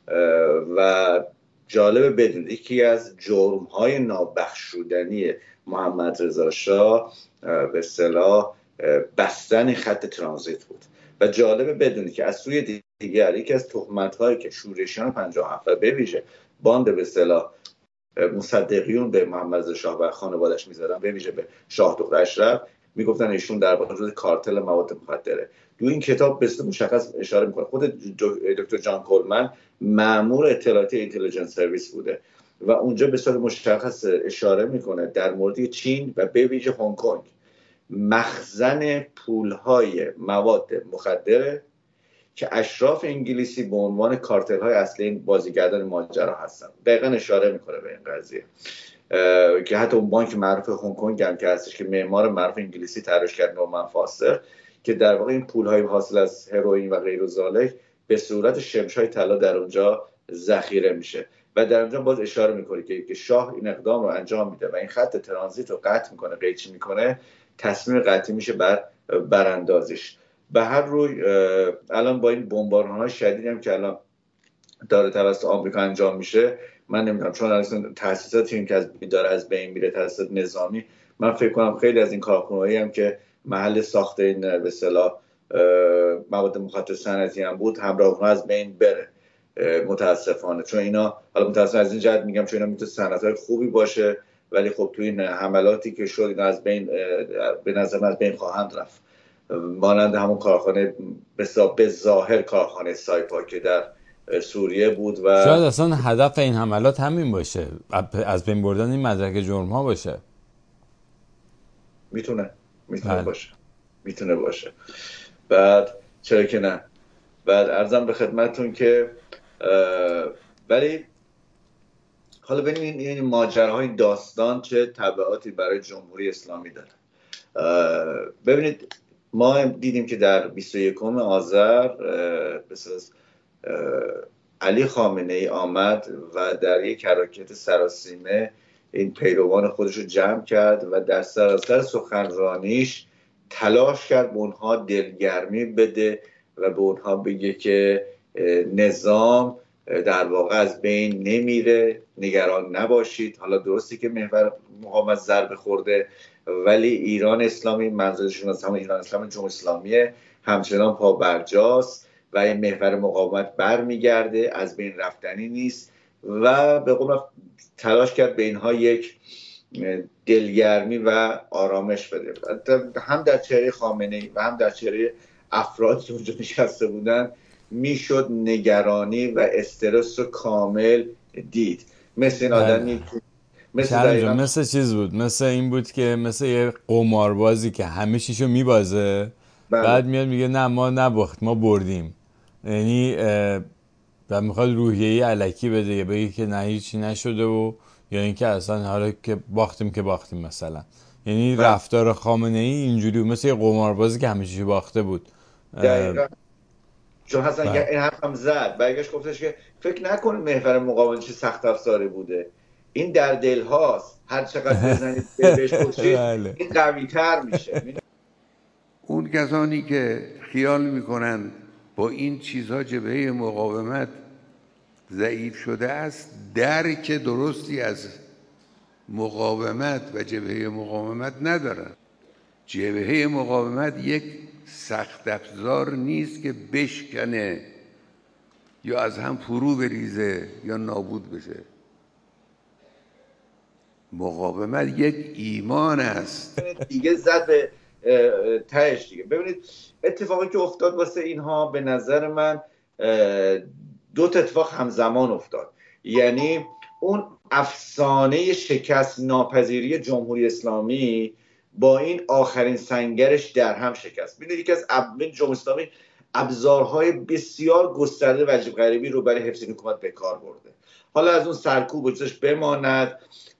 و جالب بدونید یکی از جرم‌های نابخشودنی محمد رضا شاه به اصطلاح بستن خط ترانزیت بود. و جالب بدونید که از سوی دیگر یکی از تهمت‌هایی که شورشیان 57 و به ویژه باند به اصطلاح مصدقیون به محمد رضا شاه و خانواده‌اش می‌زدن، به ویژه به شاه دختر اشرف، میگفتن ایشون در واقع جزو کارتل مواد مخدره. تو این کتاب به صورت مشخص اشاره میکنه. خود دکتر جان کولمن مأمور اطلاعاتی اینتلیجنس سرویس بوده و اونجا به صورت مشخص اشاره میکنه در مورد چین و به ویژه هنگ کنگ مخزن پولهای مواد مخدره که اشراف انگلیسی به عنوان کارتل‌های اصلی این بازیگردان ماجرا هستن. دقیقاً اشاره میکنه به این قضیه که حتی اون بانک معروف هنگ کنگ هم که هستش که معمار معروف انگلیسی طراحیش کرد، نورمن فاستر، که در واقع این پول‌های حاصل از هروئین و غیر ذالک به صورت شمش‌های طلا در اونجا ذخیره میشه و در اونجا باز اشاره میکنه که شاه این اقدام رو انجام میده و این خط ترانزیت رو قطع میکنه، قیچی میکنه، تصمیم قطعی میشه بر براندازیش. به هر روی الان با این بمباران‌های شدیدی هم که الان داره توسط آمریکا انجام میشه، من نمیدونم چون اصلا تأسیساتی این که داره از بین میره، تأسیسات نظامی، من فکر کنم خیلی از این کارخونه‌هایی هم که محل ساخت این به اصطلاح مواد مخدر صنعتی هم بود همراه اونها از بین بره متاسفانه. چون اینا حالا متاسفانه از این جهت میگم چون اینا میتونه صنعت‌های خوبی باشه ولی خب تو این حملاتی که شد اینا از بین به نظر من از بین خواهند رفت. مانند همون کارخانه به ظاهر کارخانه سایپا که در سوریه بود و شاید اصلا هدف این حملات همین باشه، از بین بردن این مدرک جرم ها باشه. میتونه باشه. بعد چرا که نه. بعد عرضم به خدمتتون که ولی حالا ببینید این ماجراهای داستان چه تبعاتی برای جمهوری اسلامی داره. ببینید ما دیدیم که در 21 آذر علی خامنه ای آمد و در یک حرکت سراسیمه این پیروان خودش رو جمع کرد و در سراسر سخنرانیش تلاش کرد به اونها دلگرمی بده و به اونها بگه که نظام در واقع از بین نمیره، نگران نباشید. حالا درستی که محور مقاومت ضربه خورده ولی ایران اسلامی، منظورشون از همون ایران اسلامی جمهوری اسلامی، همچنان پا برجاست و این محور مقاومت برمیگرده، از بین رفتنی نیست و به قول تلاش کرد به اینها یک دلگرمی و آرامش بده، هم در چهره خامنه‌ای و هم در چهره افرادی که اونجا نشسته بودن میشد نگرانی و استرس رو کامل دید. مثل این آدمی مثل چیز بود، مثل این بود که مثل یه قماربازی که همه چیشو میبازه بعد میاد میگه نه ما نباخت، ما بردیم. یعنی و میخواد روحیه‌ای الکی بده، بگه که نه هیچی نشده و یا اینکه اصلا حالا که باختیم مثلا. یعنی رفتار خامنه‌ای اینجوری مثل یه قماربازی که همیشه باخته بود. دقیقاً. چون حسن این حرف هم زد، برگشت گفتش که فکر نکنید محور مقاومت چه سخت افزاری بوده، این در دل هاست، هر چقدر بزنید بهش کشید این قوی تر میشه. اون کسانی که خیال میکنن با این چیزها جبهه مقاومت ضعیف شده است، درک درستی از مقاومت و جبهه مقاومت ندارن. جبهه مقاومت یک سخت افزار نیست که بشکنه یا از هم فرو بریزه یا نابود بشه. مقاومت یک ایمان است. دیگه زد به تهش دیگه. ببینید اتفاقی که افتاد واسه اینها به نظر من دو اتفاق همزمان افتاد. یعنی اون افسانه شکست ناپذیری جمهوری اسلامی با این آخرین سنگرش در هم شکست. ببینید یکی از جمهوری اسلامی ابزارهای بسیار گسترده و عجیب غریبی رو برای حفظ حکومت به کار برده. حالا از اون سرکوب وجودش بماند،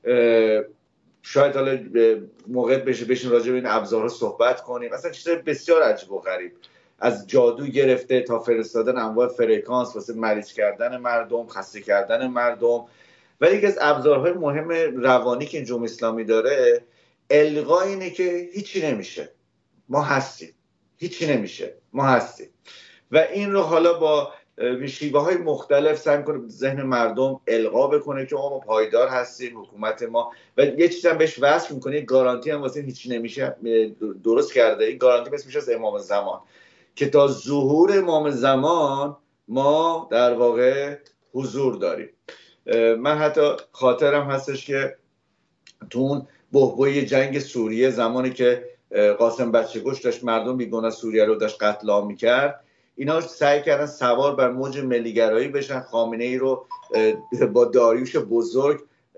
شاید حالا موقع بشین راجع به این ابزارها صحبت کنیم، مثلا چیزای بسیار عجیب و غریب، از جادو گرفته تا فرستادن انواع فرکانس واسه مریض کردن مردم، خسته کردن مردم. ولی یکی از ابزارهای مهم روانی که جمهوری اسلامی داره القا اینه که هیچی نمیشه، ما هستیم، هیچی نمیشه، ما هستیم. و این رو حالا با شیوه های مختلف سعی کنه ذهن مردم القا بکنه که ما پایدار هستیم، حکومت ما. و یه چیز هم بهش وصل میکنه، گارانتی هم واسه هیچی نمیشه درست کرده. این گارانتی اسمش از امام زمان، که تا ظهور امام زمان ما در واقع حضور داریم. من حتی خاطرم هستش که تو اون بحبوحه جنگ سوریه، زمانی که قاسم بچه‌کش داشت مردم بیگناه سوریه رو داشت قتل عام میکرد، اینا سعی کردن سوار بر موج ملیگرایی بشن، خامنه‌ای رو با داریوش بزرگ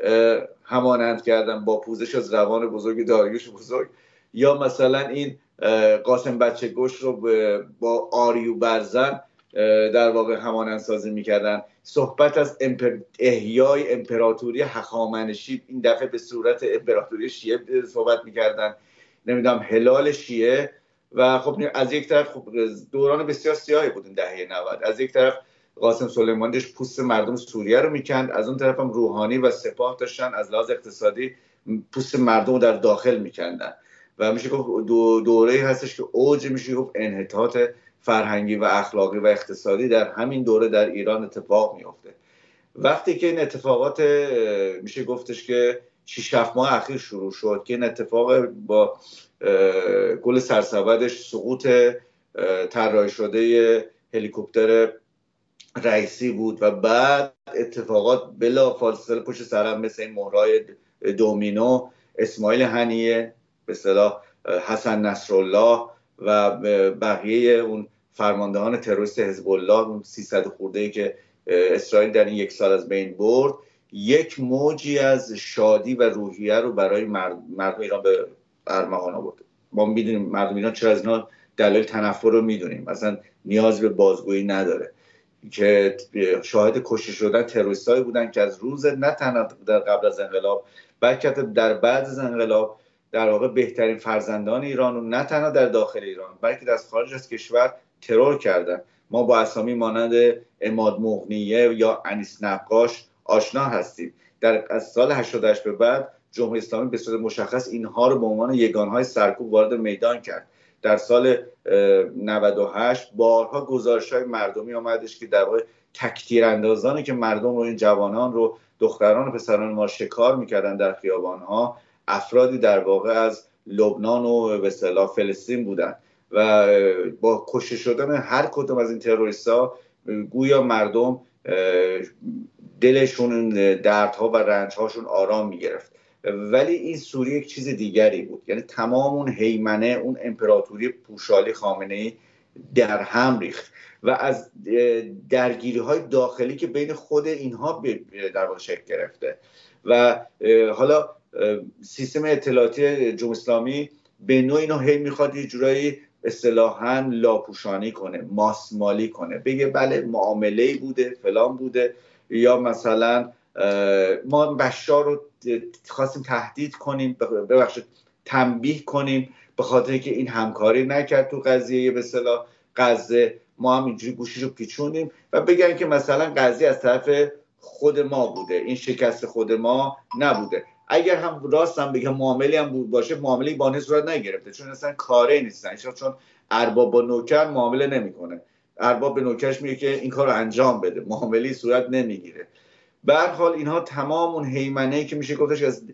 همانند کردن، با پوزش از روان بزرگ داریوش بزرگ. یا مثلا این قاسم بچه‌کش رو با آریو برزن در واقع همانند سازی میکردن. صحبت از احیای امپراتوری هخامنشی، این دفعه به صورت امپراتوری شیعه صحبت میکردن، نمیدونم هلال شیعه. و خب از یک طرف خب دوران بسیار سیاهی بود این دهه 90. از یک طرف قاسم سلیمانی داشت پوست مردم سوریه رو میکند، از اون طرف هم روحانی و سپاه داشتن از لحاظ اقتصادی پوست مردم رو در داخل میکندن. و میشه گفت دوره‌ای هستش که اوج میشه گفت انحطاط فرهنگی و اخلاقی و اقتصادی در همین دوره در ایران اتفاق میفته. وقتی که این اتفاقات میشه گفتش که 6-7 ماه اخیر شروع شد، که این اتفاق با گل سرسبدش سقوط طراحی شده هلیکوپتر رئیسی بود و بعد اتفاقات بلا فاصله پشت سر هم مثل این مهرهای دومینو، اسماعیل هنیه، به اصطلاح حسن نصرالله و بقیه اون فرماندهان تروریست حزب الله، اون 300 خورده‌ای که اسرائیل در این یک سال از بین برد، یک موجی از شادی و روحیه رو برای مردم ایران به ارمغان آورد. ما میدونیم مردم ایران چرا از اینا دلایل تنفر رو میدونیم، مثلا نیاز به بازگویی نداره، که شاهد کشته شدن تروریستایی بودن که از روز نه تنها در قبل از انقلاب بلکه در بعد از انقلاب در واقع بهترین فرزندان ایران رو نه تنها در داخل ایران بلکه در خارج از کشور ترور کردن. ما با اسامی مانند عماد مغنیه یا انیس نقاش آشنا هستیم. از سال 88 به بعد جمهوری اسلامی به صورت مشخص اینها رو به عنوان یگانهای سرکوب وارد میدان کرد. در سال 98 بارها گزارش‌های مردمی آمدش که در واقع تک‌تیراندازانی که مردم رو، این جوانان رو، دختران و پسران ما شکار می‌کردن در خیابان‌ها، افرادی در واقع از لبنان و به اصطلاح فلسطین بودن و با کشته شدن هر کدوم از این تروریست‌ها گویا مردم دلشون دردها و رنج‌هاشون آرام می‌گرفت. ولی این سوریه یک چیز دیگری بود. یعنی تمام اون هیمنه، اون امپراتوری پوشالی خامنه‌ای در هم ریخت و از درگیری‌های داخلی که بین خود اینها در واقع شکل گرفته. و حالا سیستم اطلاعاتی جمهوری اسلامی به نوعی اینو هی میخواد یه جورایی اصطلاحاً لاپوشانی کنه، ماسمالی کنه، بگه بله معامله‌ای بوده، فلان بوده، یا مثلا ما بشار رو خواستیم تهدید کنیم، ببخشید تنبیه کنیم به خاطر که این همکاری نکرد تو قضیه به اصطلاح غزه، ما هم اینجوری گوشی رو پیچوندیم و بگن که مثلا قضیه از طرف خود ما بوده، این شکست خود ما نبوده. اگر هم راست هم بگم معاملی هم بود باشه، معاملی با صورت نگرفته، چون اصلا کاری نیستن، چون ارباب با نوکر معامله نمیکنه، ارباب به نوکرش میگه که این کارو انجام بده، معاملی صورت نمیگیره. به هر حال اینها تمام اون هیمنه‌ای که میشه گفتش از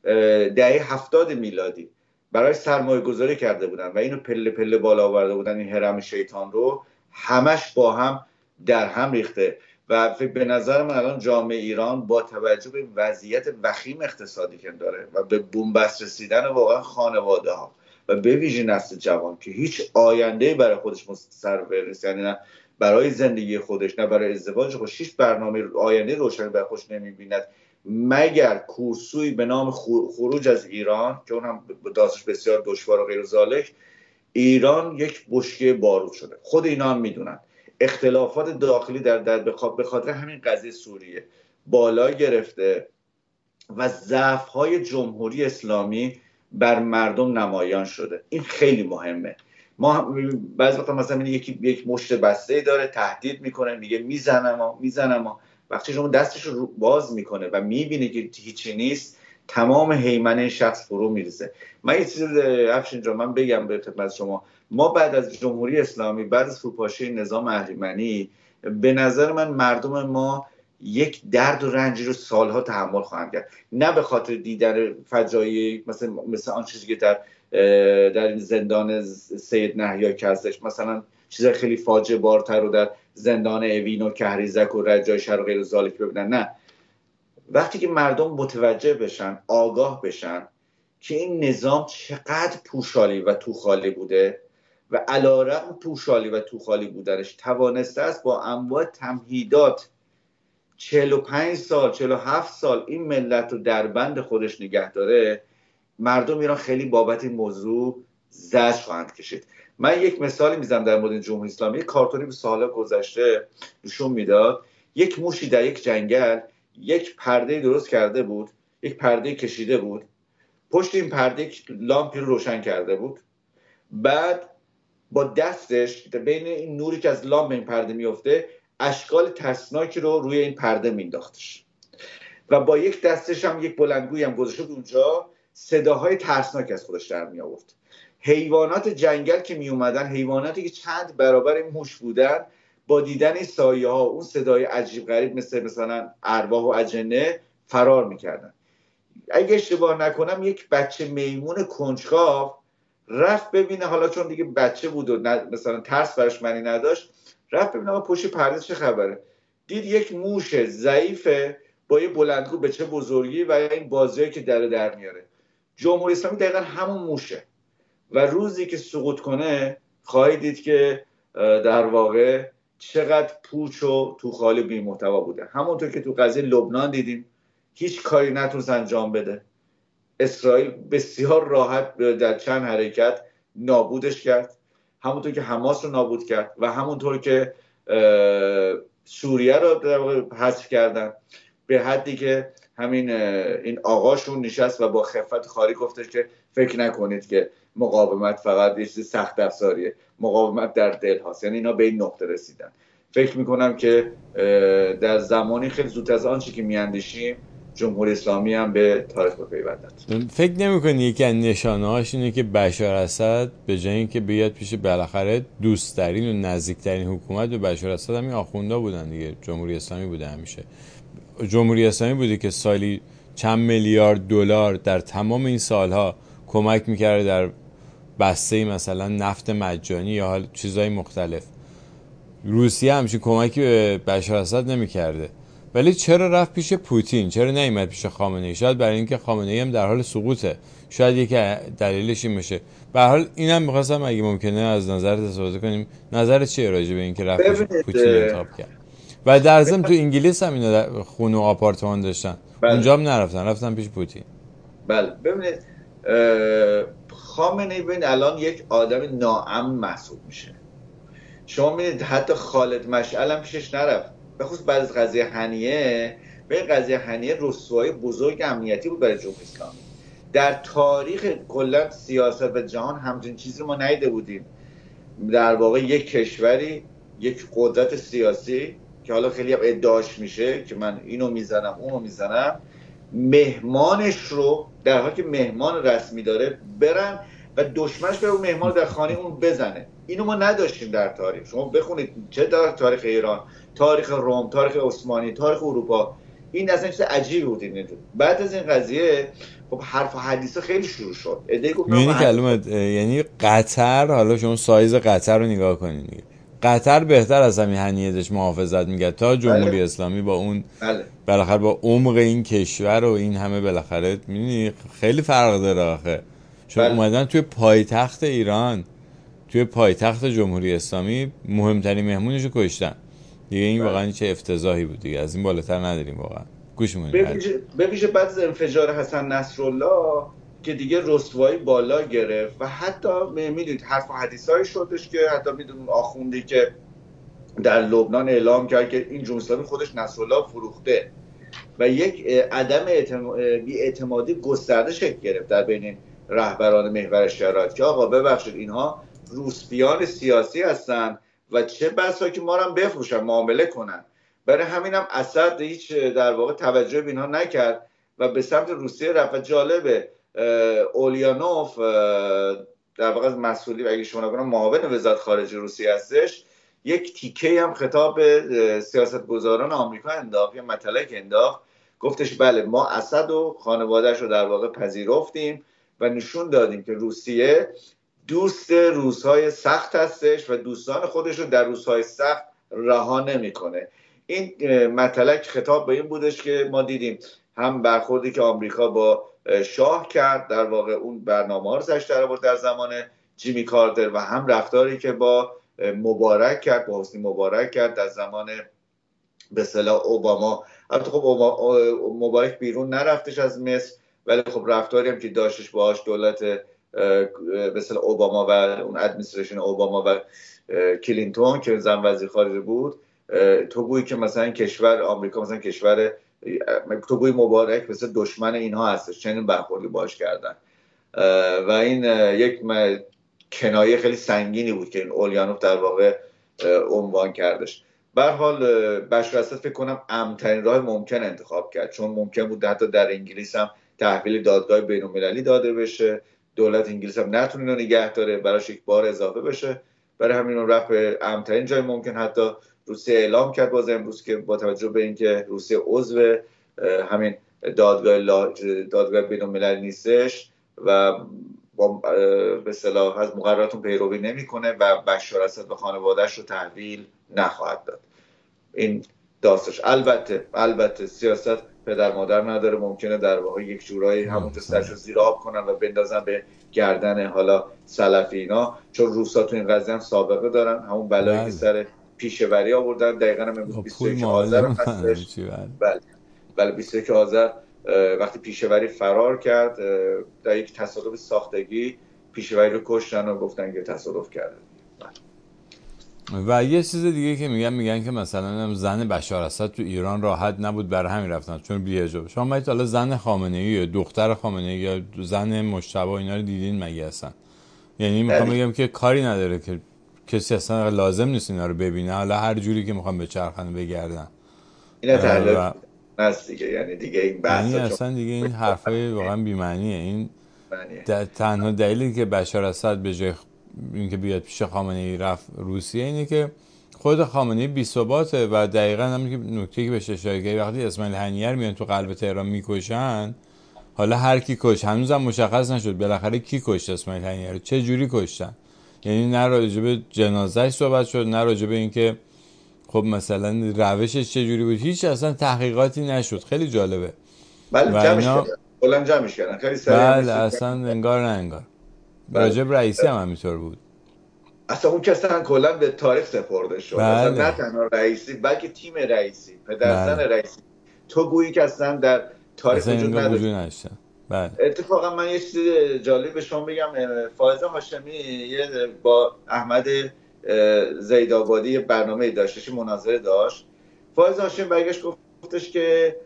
دهه 70 میلادی برای سرمایه گذاری کرده بودن و اینو پله پله بالا آورده بودن، این هرم شیطان رو همش با هم در هم ریخته. و به نظر من الان جامعه ایران با توجه به وضعیت وخیم اقتصادی که داره و به بنبست رسیدن واقعا خانواده ها و به ویژه نسل جوان که هیچ آینده‌ای برای خودش متصور نیست، یعنی نه برای زندگی خودش نه برای ازدواج خودش، هیچ برنامه آینده روشنی برای خودش نمی‌بیند مگر کورسوی به نام خروج از ایران که اون هم داستانش بسیار دشوار و غیر ذالک. ایران یک بشکه بارود شده، خود اینا هم میدونن. اختلافات داخلی در به خاطر همین قضیه سوریه بالا گرفته و ضعف‌های جمهوری اسلامی بر مردم نمایان شده. این خیلی مهمه. ما بعضی وقتا مثلا یک مشت بسته داره تهدید میکنه، میگه میزنم وقتی شما دستش رو باز میکنه و میبینه که هیچی نیست، تمام هیمنه شخص فرو میریزه. من یه چیزی افشین جان من بگم به خدمت شما، ما بعد از جمهوری اسلامی، بعد از فروپاشی نظام اهریمنی، به نظر من مردم ما یک درد و رنجی رو سالها تحمل خواهند کرد، نه به خاطر دیدن فجایع مثل آن چیزی که در زندان سید نهیا هستش، مثلا چیز خیلی فاجعه بارتر رو در زندان اوین و کهریزک و رجای شهر و غیر ذالک ببینن. نه، وقتی که مردم متوجه بشن، آگاه بشن که این نظام چقدر پوشالی و توخالی بوده و علیرغم پوشالی و توخالی بودنش توانسته است با انواع تمهیدات 45 سال 47 سال این ملت رو در بند خودش نگه داره، مردم ایران خیلی بابت این موضوع زجر خواهند کشید. من یک مثالی میزنم در مورد جمهوری اسلامی. یک کارتونی به سال گذشته نشون میداد یک موشی در یک جنگل یک پرده درست کرده بود، یک پرده کشیده بود، پشت این پرده یک لامپی رو روشن کرده بود، بعد با دستش بین این نوری که از لامپ این پرده میفته اشکال ترسناکی رو روی این پرده مینداختش و با یک دستش هم یک بلندگویی هم گذاشته بود اونجا، صداهای ترسناک از خودش در می آورد. حیوانات جنگل که می اومدن، حیواناتی که چند برابر موش بودن، با دیدن این سایه ها اون صدای عجیب غریب مثلا ارواح و اجنه فرار میکردن. اگه اشتباه نکنم یک بچه میمون کنجکاو رفت ببینه، حالا چون دیگه بچه بود و مثلا ترس برش معنی نداشت، رفت ببینه پشت پرده چه خبره. دید یک موش ضعیفه با یه بلندگو به چه بزرگی و این بازیایی که در میاره. جمهوری اسلامی دقیقا همون موشه و روزی که سقوط کنه خواهید دید که در واقع چقدر پوچ و توخالی بی محتوا بوده. همونطور که تو قضیه لبنان دیدیم هیچ کاری نتونست انجام بده، اسرائیل بسیار راحت در چند حرکت نابودش کرد، همونطور که حماس رو نابود کرد و همونطور که سوریه رو در واقع حذف کردن، به حدی که همین این آقاشون نشست و با خفت خاری گفتش که فکر نکنید که مقاومت فقط یه چیز سخت افزاریه، مقاومت در دل هاست. یعنی اینا به این نقطه رسیدن. فکر میکنم که در زمانی خیلی زود از آنچه که میاندیشیم جمهوری اسلامی هم به تاریخ بپیوندد. فکر نمی‌کنی یکی از نشانه‌هاش اینه که بشار اسد به جای اینکه بیاد پیش بالاخره دوست‌ترین و نزدیک‌ترین حکومت به بشار اسد همین آخوندا بودن دیگه، جمهوری اسلامی بوده همیشه. جمهوری اسلامی بوده که سالی چند میلیارد دلار در تمام این سالها کمک می‌کرده در بسته مثلا نفت مجانی یا حال چیزهای مختلف. روسیه همچین کمکی به بشار اسد نمی‌کرده. ولی چرا رفت پیش پوتین؟ چرا نیامد پیش خامنه‌ای؟ شاید برای اینکه خامنه‌ای هم در حال سقوطه. شاید یکی دلیلش این باشه. به هر حال اینم می‌خواستم اگه ممکنه از نظرت استفاده کنیم. نظرت چیه راجع به اینکه رفت پیش پوتین انتخاب کرد؟ و در ضمن تو انگلیس هم اینا خونه و آپارتمان داشتن. اونجا هم نرفتن، رفتن پیش پوتین. بله، ببینید خامنه‌ای ببین الان یک آدم ناامن محسوب میشه. شما می‌بینید حتی خالد مشعل هم پیشش نرفت، به خصوص بعد از قضیه هنیه. به قضیه هنیه رسوایی بزرگ امنیتی بود برای جمهوری اسلامی. در تاریخ کلا سیاست و جهان همچین چیزی ما ندیده بودیم. در واقع یک کشوری، یک قدرت سیاسی که حالا خیلی هم ادعاش میشه که من اینو میزنم اونو میزنم، مهمانش رو در حالی که مهمان رسمی داره برن و دشمنش بره اون مهمان در خانه اون بزنه. اینو ما نداشتیم در تاریخ. شما بخونید چه در تاریخ ایران، تاریخ روم، تاریخ عثمانی، تاریخ اروپا، این اصلا چیز عجیبی بود. بعد از این قضیه خب حرف و حدیث خیلی شروع شد. یعنی قطر، حالا شما سایز قطر رو نگاه کنید، قطر بهتر از همین هنیه داشت محافظت میکرد تا جمهوری اسلامی با اون بالاخره با عمق این کشور و این همه بالاخره میدونی خیلی فرق داره آخه. چون اومدن توی پایتخت ایران، توی پایتخت جمهوری اسلامی مهمترین مهمونش رو کشتن دیگه. این واقعا چه افتضاحی بود دیگه، از این بالاتر نداریم واقعا. گوش می‌کنید. به ویژه بعد از انفجار حسن نصرالله که دیگه رسوایی بالا گرفت و حتی میدونید حرف و حدیثایی شدش که حتی میدونید آخوندی که در لبنان اعلام کرد که این جمهوری اسلامی خودش نصرالله فروخته و یک عدم بی‌اعتمادی گسترده شکل گرفت در بین رهبران محور شرایط که آقا ببخشید اینها روسپیان سیاسی هستن و چه بسا که ما رو هم بفروشن، معامله کنن. برای همینم اسد هیچ در واقع توجه به اینها نکرد و به سمت روسیه رفت. جالبه اولیانوف در واقع از مسئولی اگه شما نکنم معاون وزارت خارجه روسیه هستش، یک تیکه هم خطاب سیاستگزاران آمریکا انداخت، یا مطلق انداخت، گفتش بله ما اسد و خانواده‌اش رو در واقع پذیرفتیم و نشون دادیم که روسیه دوست روزهای سخت هستش و دوستان خودش رو در روزهای سخت رها نمی‌کنه. این مطلق خطاب به این بودش که ما دیدیم هم برخوردی که آمریکا با شاه کرد، در واقع اون برنامه‌ها رو سرش در آورد در زمان جیمی کارتر، و هم رفتاری که با مبارک کرد، با حسنی مبارک کرد در زمان به اصطلاح اوباما. البته خب مبارک بیرون نرفتش از مصر، ولی خب رفتاری هم که داشتش باهاش دولت به اصطلاح اوباما و اون ادمنستریشن اوباما و کلینتون که زن وزیر خارجه بود، تو گویی که مثلا کشور آمریکا مثلا کشور تو گویی مبارک مثل دشمن اینها هستش، چنین برخوردی باهاش کردن و این یک کنایه خیلی سنگینی بود که این اولیانوف در واقع عنوان کردش. به هر حال بشار اسد فکر کنم امن‌ترین راه ممکن انتخاب کرد، چون ممکن بود حتی در انگلیس هم تحویل دادگاه بین‌المللی داده بشه، دولت انگلیس هم نتونه اینو نگه داره، براش یک بار اضافه بشه. برای همین اون رفت به امن‌ترین جای ممکن. حتی روسیه اعلام کرد باز امروز که با توجه به اینکه روسیه عضو همین دادگاه بین‌المللی نیستش و به اصطلاح از مقرراتون پیروی نمیکنه و بشار اسد و خانواده‌اش رو تحویل نخواهد داد. این داستش. البته سیاست پدر مادر نداره، ممکنه در واقع یک جورایی همون سرشو زیر آب کنن و بندازن به گردن حالا سلفی اینا، چون روسا تو این قضیه هم سابقه دارن، همون بلایی که سر پیشوری آوردن. دقیقاً هم 21 آذر هستش. بله 21 آذر وقتی پیشوری فرار کرد در یک تصادف ساختگی پیشوری رو کشتن و گفتن که تصادف کرده. و یه چیز دیگه که میگن که مثلا زن بشار اسد تو ایران راحت نبود، برای همین رفتن چون بی‌حجاب. شما مگه حالا زن خامنه‌ای یا دختر خامنه‌ای یا زن مجتبی اینا رو دیدین مگه اصلا؟ یعنی میخوام بگم که کاری نداره که کسی اصلا لازم نیست اینا رو ببینه، حالا هر جوری که میخوام به چرخن بگردن. اینا تحلیل است دیگه، یعنی دیگه این بحثا یعنی اصلا دیگه این حرفای واقعا بی‌معنیه. این تنها دلیلی که بشار اسد به جای اینکه بیاد پیش خامنه‌ای رفت روسیه اینه که خود خامنه‌ای بی‌ثباته و دقیقاً همین که نکته‌ای که بهش اشاره کردی، وقتی اسماعیل هنیه رو میان تو قلب تهران میکشن، حالا هر کی کشت هنوزم مشخص نشد بالاخره کی کشت اسماعیل هنیه رو، چه جوری کشتن. یعنی نه راجع به جنازه‌اش صحبت شد، نه راجع به اینکه خب مثلا روشش چه جوری بود، هیچ اصلا تحقیقاتی نشد. خیلی جالبه. بله جمعش کردن خیلی سریع. بله اصلا انگار نه انگار. راجب رئیسی هم همینطور بود. اصلا اون کسان کلا به تاریخ سپرده شد. اصلا نه تنها رئیسی بلکه تیم رئیسی، پدرزن رئیسی، تو گویی که اصلا در تاریخ وجود نداشت. بله. اتفاقا من یه چیز جالب به شما بگم. فائز هاشمی با احمد زیدآبادی برنامه داشتش، مناظره داشت. فائز هاشمی برگشت گفتش که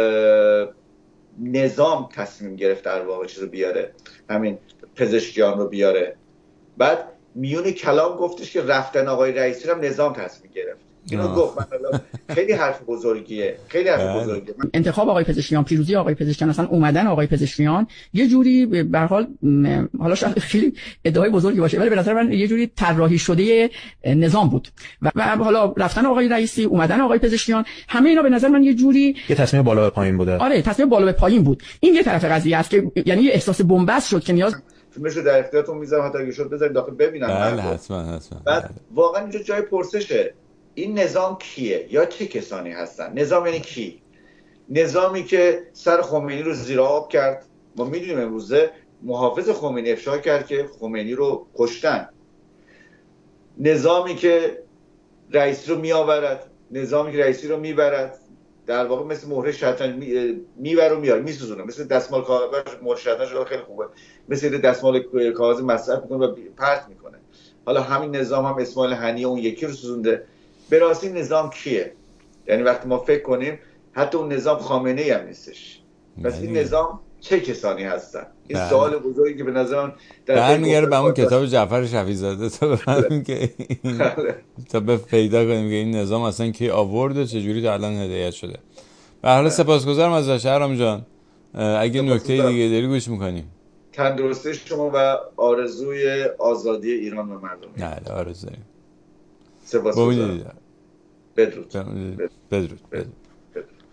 نظام تصمیم گرفت در واقع چیزو بیاره، همین پزشکیان رو بیاره. بعد میون کلام گفتش که رفتن آقای رئیسی رو هم نظام تصمیم گرفت. اینو گفت. من خیلی حرف بزرگیه، خیلی حرف بزرگیه. انتخاب آقای پزشکیان، پیروزی آقای پزشکیان، اصلا اومدن آقای پزشکیان یه جوری به هر حال، حالا شاید خیلی ادعای بزرگی باشه ولی به نظر من یه جوری طراحی شده نظام بود و حالا رفتن آقای رئیسی، اومدن آقای پزشکیان، همه اینا به نظر من یه جوری یه تصمیم بالا به پایین بوده. آره، تصمیم بالا به پایین بود. این یه طرف قضیه است که یعنی یه احساس بنبست شد که نیاز فیلمشو در اختیارتون میذارم، حتی اگه شد بذارید داخل ببینن. بله حتما. بعد واقعا اینجا جای پرسشه، این نظام کیه یا چه کسانی هستن؟ نظام یعنی کی؟ نظامی که سر خمینی رو زیر آب کرد. ما میدونیم امروزه محافظ خمینی افشا کرد که خمینی رو کشتن. نظامی که رئیسی رو میآورد، نظامی که رئیسی رو میبرد، در واقع مثل مهره شطرنج میبره و میاره، میسوزونه، مثل دستمال کاغذ مهره شطرنج خیلی خوبه، مثل دستمال کاغذ مصرف میکنه و پرت میکنه. حالا همین نظام هم اسماعیل هنیه اون یکی رو سوزونده. به راستی نظام کیه؟ یعنی وقتی ما فکر کنیم حتی اون نظام خامنه‌ای هم نیستش. پس این نظام چه کسانی هستن؟ این سوال بزرگی که به نظر من برمیگره به اون کتاب جعفر شفیع زاده تا بفهمیم که تا پیدا کنیم که این نظام اصلا کی آورده، چه جوری تا الان هدایت شده. به هر حال سپاسگزارم از شهرام جان. اگه نکته دیگه داری گوش می‌کنیم. تندرستی شما و آرزوی آزادی ایران و مردم. نه آرزو داریم. سپاسگزارم. بدرود. بدرود.